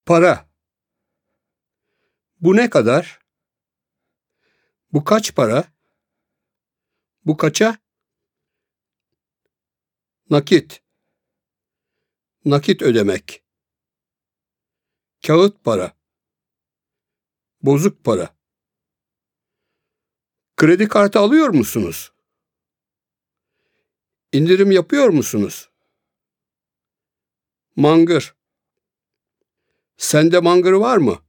Para. Bu ne kadar? Bu kaç para? Bu kaça? Nakit. Nakit ödemek. Kağıt para. Bozuk para. Kredi kartı alıyor musunuz? İndirim yapıyor musunuz? Mangır. Sende mangır var mı?